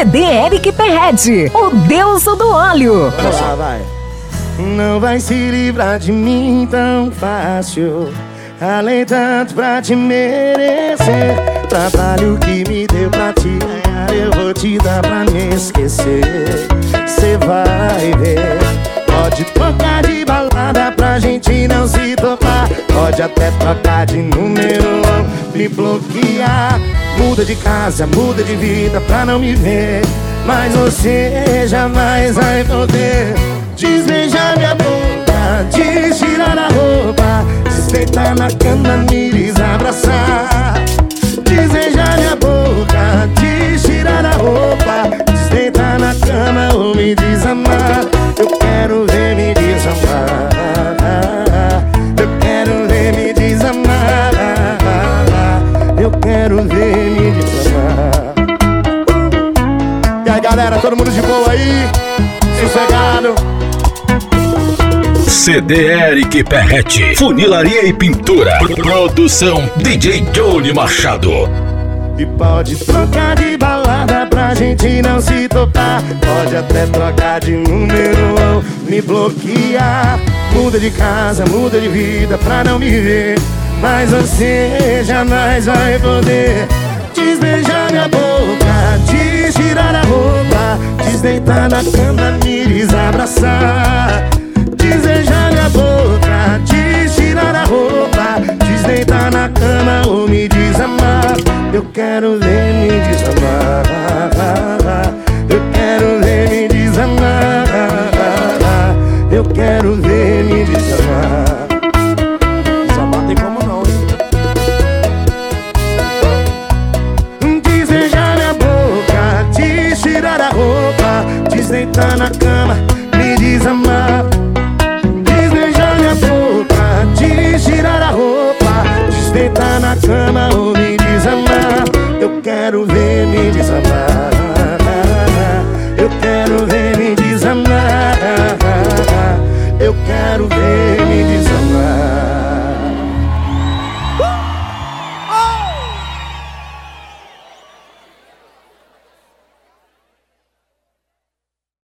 CD Eric Perrette, o Deus do óleo. Olha só, vai. Não vai se livrar de mim tão fácil. Além tanto pra te merecer. Trabalho que me deu pra te ganhar, eu vou te dar pra me esquecer. Cê vai ver. Pode trocar de balada pra gente não se topar. Pode até trocar de número, me bloquear. Muda de casa, muda de vida pra não me ver. Mas você jamais vai poder desbeijar minha boca, tirar a roupa, deitar na cama, me desabraçar. Desbeijar minha boca, tirar a roupa, deitar na cama ou me desamar. Eu quero ver me desamar. Eu quero ver me desamar. Eu quero ver me desamar. E aí, galera, todo mundo de boa aí? Sossegado? CD Eric Perrette, funilaria e pintura. Produção DJ Johnny Machado. E pode trocar de balada pra gente não se topar. Pode até trocar de número ou me bloquear. Muda de casa, muda de vida pra não me ver. Mas você jamais vai poder desbeijar minha boca, tirar a roupa, desdeitar na cama, me desabraçar. Desbeijar minha boca, tirar a roupa, desdeitar na cama ou me desamar. Eu quero ver me desamar. Eu quero ver me desamar. Eu quero ver me desamar. Desamar tem como não, hein? Desbeijar minha boca, tirar a roupa, desdeitar na cama, me desamar. Desbeijar minha boca, tirar a roupa, desdeitar na cama ou me desamar. Eu quero ver me desamar.